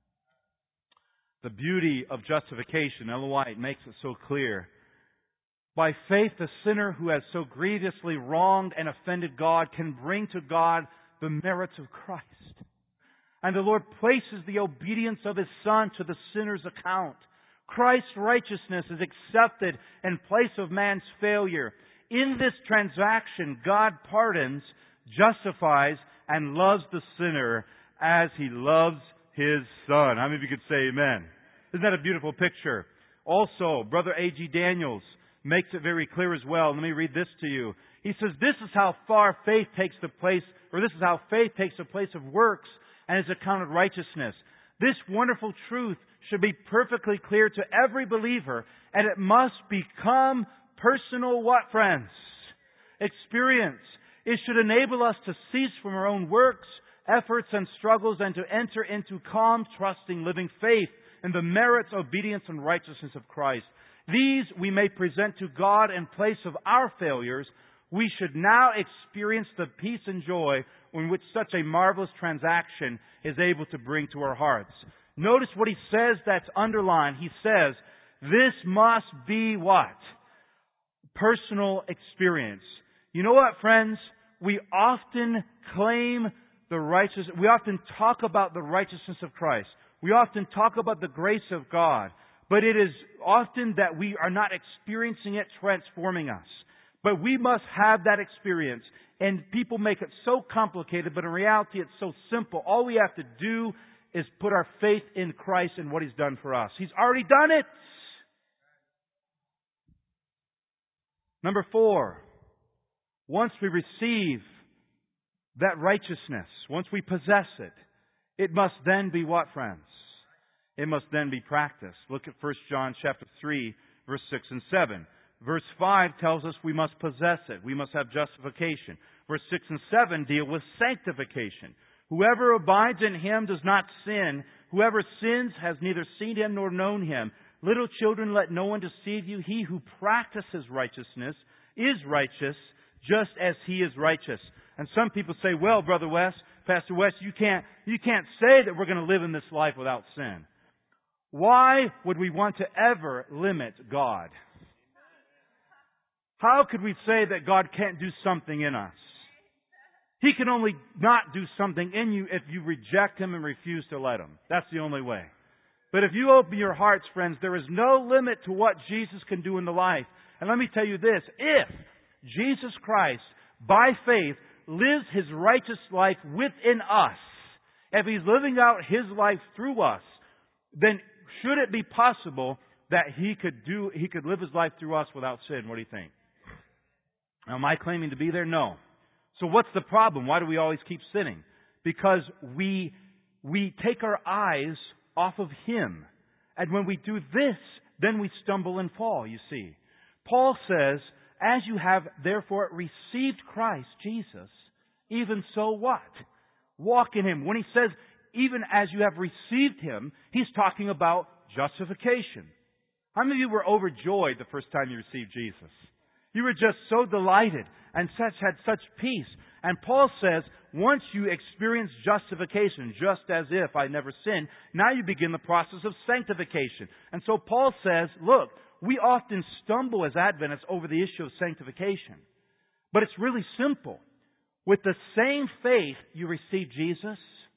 The beauty of justification, Ellen White makes it so clear. By faith, the sinner who has so grievously wronged and offended God can bring to God the merits of Christ. And the Lord places the obedience of His Son to the sinner's account. Christ's righteousness is accepted in place of man's failure. In this transaction, God pardons, justifies, and loves the sinner as He loves His Son. How many of you could say amen? Isn't that a beautiful picture? Also, Brother A G Daniels makes it very clear as well. Let me read this to you. He says, this is how far faith takes the place, or this is how faith takes the place of works and is accounted righteousness. This wonderful truth should be perfectly clear to every believer, and it must become personal what, friends? Experience. It should enable us to cease from our own works, efforts, and struggles, and to enter into calm, trusting, living faith in the merits, obedience, and righteousness of Christ. These we may present to God in place of our failures. We should now experience the peace and joy in which such a marvelous transaction is able to bring to our hearts. Notice what he says that's underlined. He says, this must be what? Personal experience. You know what, friends? We often claim the righteous, we often talk about the righteousness of Christ. We often talk about the grace of God. But it is often that we are not experiencing it transforming us. But we must have that experience. And people make it so complicated, but in reality it's so simple. All we have to do is put our faith in Christ and what He's done for us. He's already done it. Number four, once we receive that righteousness, once we possess it, it must then be what, friends? It must then be practiced. Look at First John chapter three, verse six and seven. Verse five tells us we must possess it. We must have justification. Verse six and seven deal with sanctification. Whoever abides in Him does not sin. Whoever sins has neither seen Him nor known Him. Little children, let no one deceive you. He who practices righteousness is righteous, just as he is righteous. And some people say, well, Brother West, Pastor West, you can't, you can't say that we're going to live in this life without sin. Why would we want to ever limit God? How could we say that God can't do something in us? He can only not do something in you if you reject Him and refuse to let Him. That's the only way. But if you open your hearts, friends, there is no limit to what Jesus can do in the life. And let me tell you this, if Jesus Christ, by faith, lives His righteous life within us, if He's living out His life through us, then should it be possible that He could do, He could live His life through us without sin? What do you think? Now, am I claiming to be there? No. So what's the problem? Why do we always keep sinning? Because we, we take our eyes off of Him. And when we do this, then we stumble and fall, you see. Paul says, as you have therefore received Christ Jesus, even so what? Walk in Him. When he says, even as you have received Him, he's talking about justification. How many of you were overjoyed the first time you received Jesus? You were just so delighted and such had such peace. And Paul says, once you experience justification, just as if I never sinned, now you begin the process of sanctification. And so Paul says, look, we often stumble as Adventists over the issue of sanctification. But it's really simple. With the same faith you receive Jesus,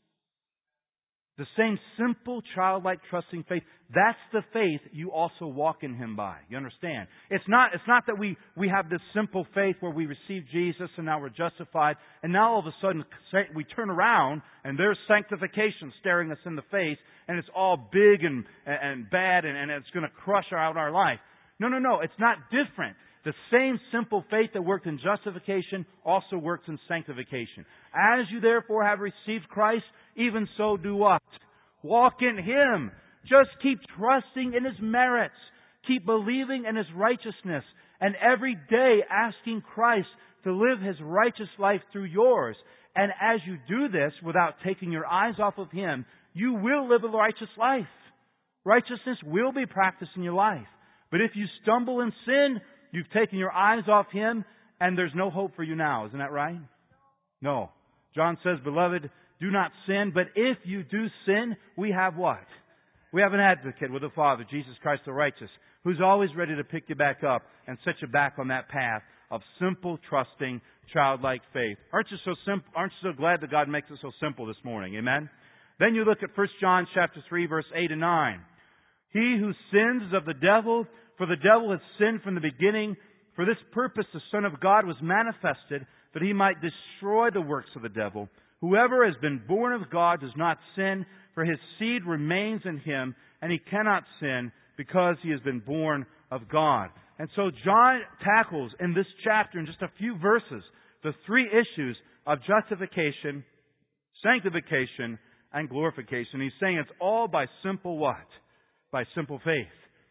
the same simple, childlike, trusting faith, that's the faith you also walk in Him by. You understand? It's not, it's not that we, we have this simple faith where we receive Jesus and now we're justified, and now all of a sudden we turn around and there's sanctification staring us in the face, and it's all big and, and bad and, and it's going to crush out our life. No, no, no. It's not different. The same simple faith that worked in justification also works in sanctification. As you therefore have received Christ, even so do what? Walk in Him. Just keep trusting in His merits. Keep believing in His righteousness. And every day asking Christ to live His righteous life through yours. And as you do this without taking your eyes off of Him, you will live a righteous life. Righteousness will be practiced in your life. But if you stumble in sin, you've taken your eyes off Him, and there's no hope for you now. Isn't that right? No. John says, beloved, do not sin. But if you do sin, we have what? We have an advocate with the Father, Jesus Christ the righteous, who's always ready to pick you back up and set you back on that path of simple, trusting, childlike faith. Aren't you so simple? Aren't you so glad that God makes it so simple this morning? Amen? Then you look at First John chapter three, verse eight and nine. He who sins is of the devil, for the devil has sinned from the beginning. For this purpose the Son of God was manifested, that He might destroy the works of the devil. Whoever has been born of God does not sin, for his seed remains in him, and he cannot sin because he has been born of God. And so John tackles in this chapter, in just a few verses, the three issues of justification, sanctification, and glorification. He's saying it's all by simple what? By simple faith.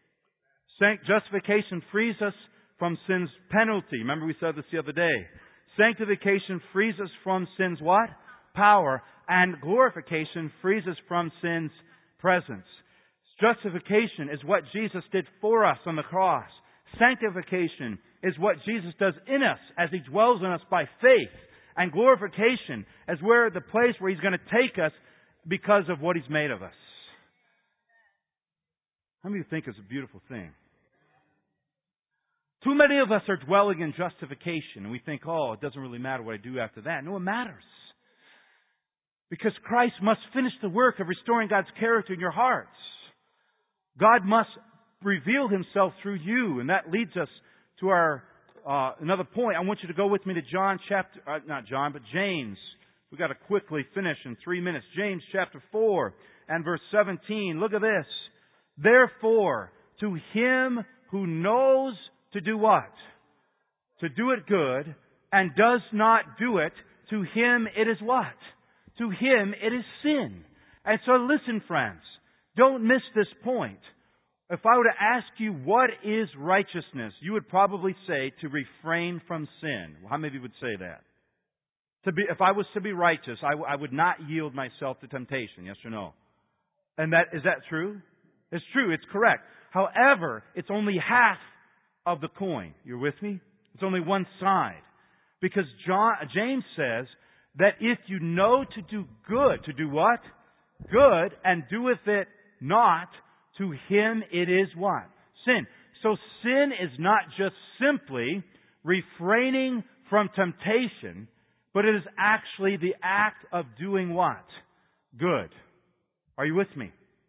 Justification frees us from sin's penalty. Remember we said this the other day. Sanctification frees us from sin's what? Power. And glorification frees us from sin's presence. Justification is what Jesus did for us on the cross. Sanctification is what Jesus does in us as He dwells in us by faith. And glorification is where the place where He's going to take us because of what He's made of us. How many of you think it's a beautiful thing? Too many of us are dwelling in justification, and we think, oh, it doesn't really matter what I do after that. No, it matters. Because Christ must finish the work of restoring God's character in your hearts. God must reveal Himself through you, and that leads us to our uh, another point. I want you to go with me to John chapter, uh, not John, but James. We've got to quickly finish in three minutes. James chapter four and verse seventeen. Look at this. Therefore, to him who knows to do what? To do it good, and does not do it, to him it is what? To him it is sin. And so listen, friends, don't miss this point. If I were to ask you what is righteousness, you would probably say to refrain from sin. Well, how many of you would say that? To be, if I was to be righteous, I, w- I would not yield myself to temptation. Yes or no? And that is that true? It's true. It's correct. However, it's only half of the coin. You're with me? It's only one side. Because John, James says that if you know to do good, to do what? Good, and doeth it not, to him it is what? Sin. So sin is not just simply refraining from temptation, but it is actually the act of doing what? Good. Are you with me?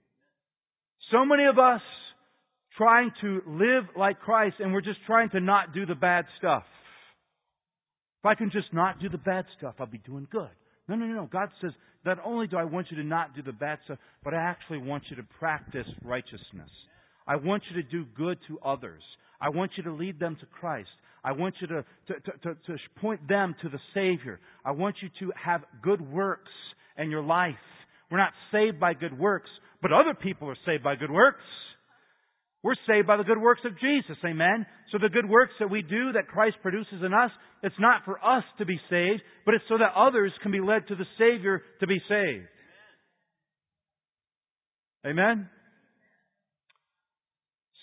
So many of us trying to live like Christ, and we're just trying to not do the bad stuff. If I can just not do the bad stuff, I'll be doing good. No, no, no. God says, not only do I want you to not do the bad stuff, but I actually want you to practice righteousness. I want you to do good to others. I want you to lead them to Christ. I want you to, to, to, to, to point them to the Savior. I want you to have good works in your life. We're not saved by good works, but other people are saved by good works. We're saved by the good works of Jesus. Amen? So the good works that we do, that Christ produces in us, it's not for us to be saved, but it's so that others can be led to the Savior to be saved. Amen?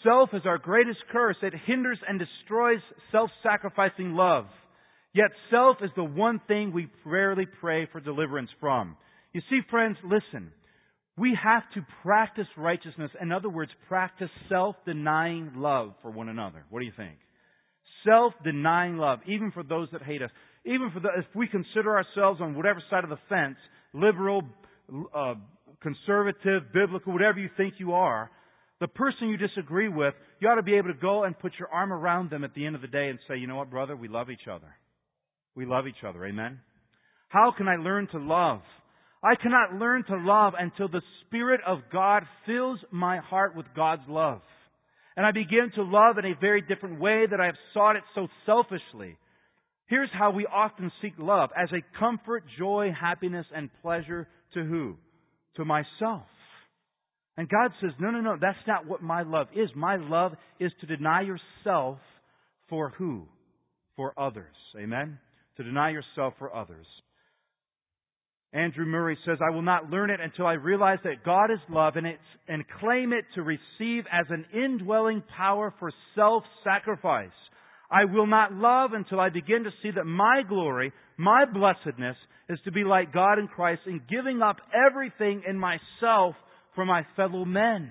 Self is our greatest curse. It hinders and destroys self-sacrificing love. Yet self is the one thing we rarely pray for deliverance from. You see, friends, listen. We have to practice righteousness. In other words, practice self-denying love for one another. What do you think? Self-denying love, even for those that hate us. Even for the, if we consider ourselves on whatever side of the fence, liberal, uh, conservative, biblical, whatever you think you are, the person you disagree with, you ought to be able to go and put your arm around them at the end of the day and say, you know what, brother, we love each other. We love each other. Amen? How can I learn to love? I cannot learn to love until the Spirit of God fills my heart with God's love. And I begin to love in a very different way that I have sought it so selfishly. Here's how we often seek love. As a comfort, joy, happiness, and pleasure to who? To myself. And God says, no, no, no, that's not what my love is. My love is to deny yourself for who? For others. Amen? To deny yourself for others. Andrew Murray says, I will not learn it until I realize that God is love and, it's, and claim it to receive as an indwelling power for self-sacrifice. I will not love until I begin to see that my glory, my blessedness, is to be like God in Christ in giving up everything in myself for my fellow men.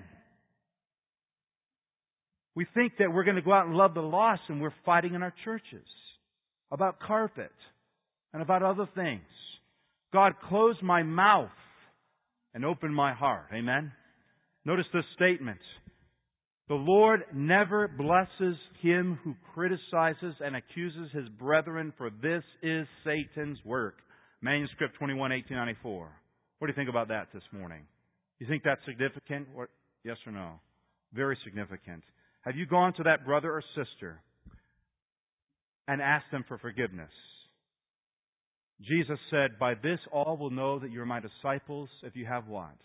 We think that we're going to go out and love the lost, and we're fighting in our churches about carpet and about other things. God, close my mouth and open my heart. Amen? Notice this statement. The Lord never blesses him who criticizes and accuses his brethren, for this is Satan's work. Manuscript twenty-one, eighteen ninety-four. What do you think about that this morning? You think that's significant? Or, yes or no? Very significant. Have you gone to that brother or sister and asked them for forgiveness? Jesus said, by this all will know that you're my disciples if you have what?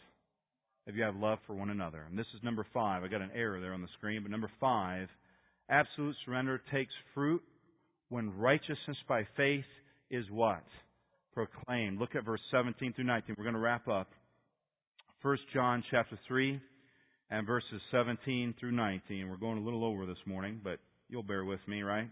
If you have love for one another. And this is number five. I got an error there on the screen. But number five, absolute surrender takes fruit when righteousness by faith is what? Proclaimed. Look at verse seventeen through nineteen. We're going to wrap up. First John chapter three and verses seventeen through nineteen. We're going a little over this morning, but you'll bear with me, right?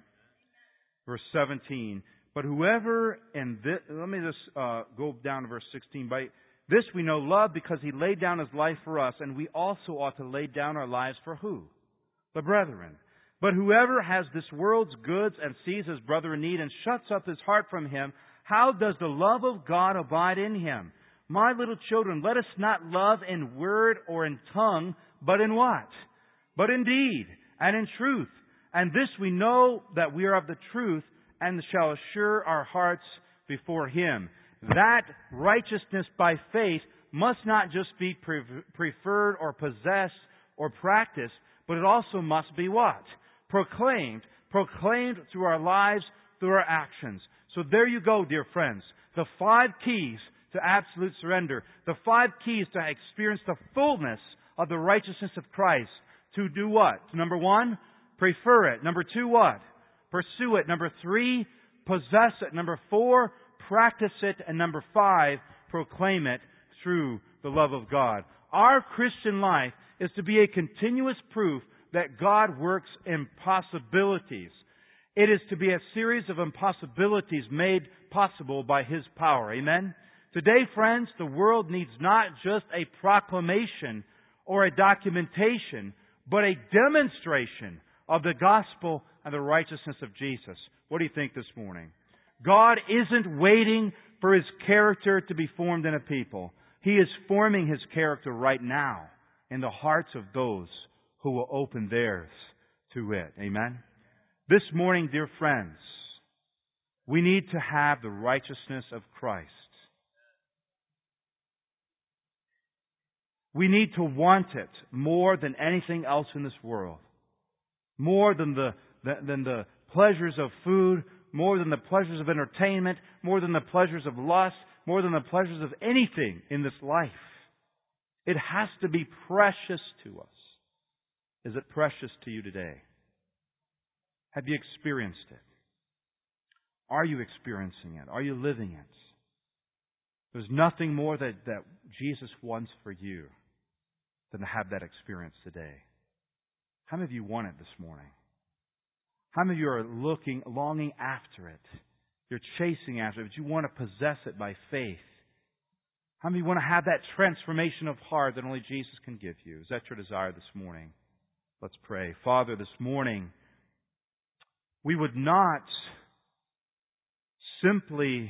Verse seventeen. But whoever, and this, let me just uh, go down to verse sixteen. By this we know love because he laid down his life for us, and we also ought to lay down our lives for who? The brethren. But whoever has this world's goods and sees his brother in need and shuts up his heart from him, how does the love of God abide in him? My little children, let us not love in word or in tongue, but in what? But in deed and in truth. And this we know that we are of the truth, and shall assure our hearts before him. That righteousness by faith must not just be pre- preferred or possessed or practiced, but it also must be what? Proclaimed. Proclaimed through our lives, through our actions. So there you go, dear friends. The five keys to absolute surrender. The five keys to experience the fullness of the righteousness of Christ. To do what? Number one, prefer it. Number two, what? Pursue it. Number three, possess it. Number four, practice it. And number five, proclaim it through the love of God. Our Christian life is to be a continuous proof that God works impossibilities. It is to be a series of impossibilities made possible by His power. Amen? Today, friends, the world needs not just a proclamation or a documentation, but a demonstration of the gospel and the righteousness of Jesus. What do you think this morning? God isn't waiting for His character to be formed in a people. He is forming His character right now in the hearts of those who will open theirs to it. Amen? This morning, dear friends, we need to have the righteousness of Christ. We need to want it more than anything else in this world. More than the, than the pleasures of food, more than the pleasures of entertainment, more than the pleasures of lust, more than the pleasures of anything in this life. It has to be precious to us. Is it precious to you today? Have you experienced it? Are you experiencing it? Are you living it? There's nothing more that, that Jesus wants for you than to have that experience today. How many of you want it this morning? How many of you are looking, longing after it? You're chasing after it, but you want to possess it by faith. How many of you want to have that transformation of heart that only Jesus can give you? Is that your desire this morning? Let's pray. Father, this morning, we would not simply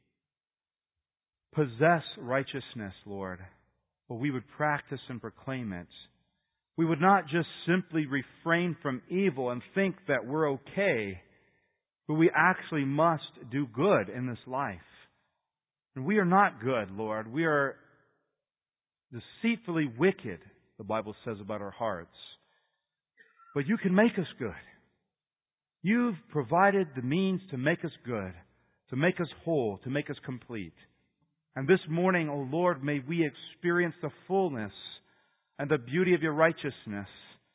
possess righteousness, Lord, but we would practice and proclaim it. We would not just simply refrain from evil and think that we're okay, but we actually must do good in this life. And we are not good, Lord. We are deceitfully wicked, the Bible says about our hearts. But you can make us good. You've provided the means to make us good, to make us whole, to make us complete. And this morning, O Lord, may we experience the fullness and the beauty of your righteousness.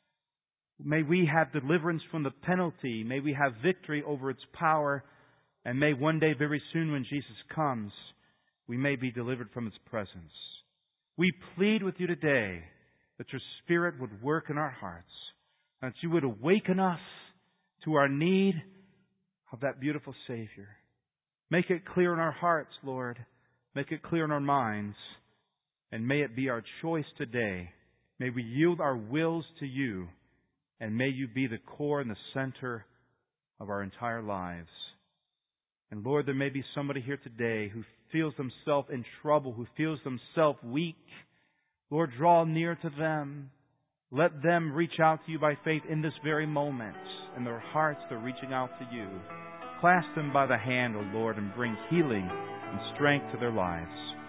May we have deliverance from the penalty. May we have victory over its power. And may one day, very soon, when Jesus comes, we may be delivered from its presence. We plead with you today that your Spirit would work in our hearts, and that you would awaken us to our need of that beautiful Savior. Make it clear in our hearts, Lord. Make it clear in our minds. And may it be our choice today. May we yield our wills to you. And may you be the core and the center of our entire lives. And Lord, there may be somebody here today who feels themselves in trouble, who feels themselves weak. Lord, draw near to them. Let them reach out to you by faith in this very moment. In their hearts, they're reaching out to you. Clasp them by the hand, O Lord, and bring healing and strength to their lives.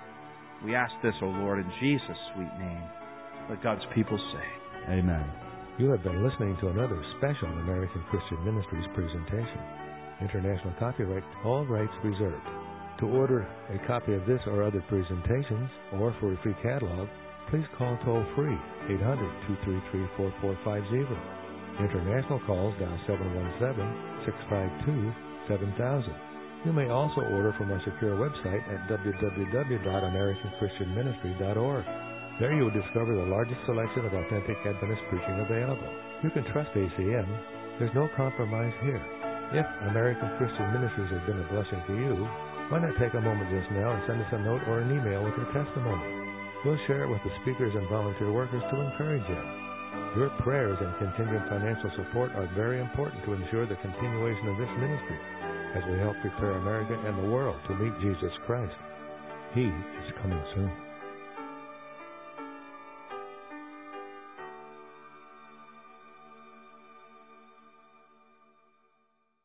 We ask this, O Lord, in Jesus' sweet name. Let God's people say, Amen. You have been listening to another special American Christian Ministries presentation. International copyright, all rights reserved. To order a copy of this or other presentations, or for a free catalog, please call toll-free eight hundred, two three three, four four five zero. International calls dial seven one seven, six five two, seven thousand. You may also order from our secure website at w w w dot american christian ministry dot org. There you will discover the largest selection of authentic Adventist preaching available. You can trust A C M. There's no compromise here. If American Christian Ministries has been a blessing to you, why not take a moment just now and send us a note or an email with your testimony? We'll share it with the speakers and volunteer workers to encourage you. Your prayers and contingent financial support are very important to ensure the continuation of this ministry as we help prepare America and the world to meet Jesus Christ. He is coming soon.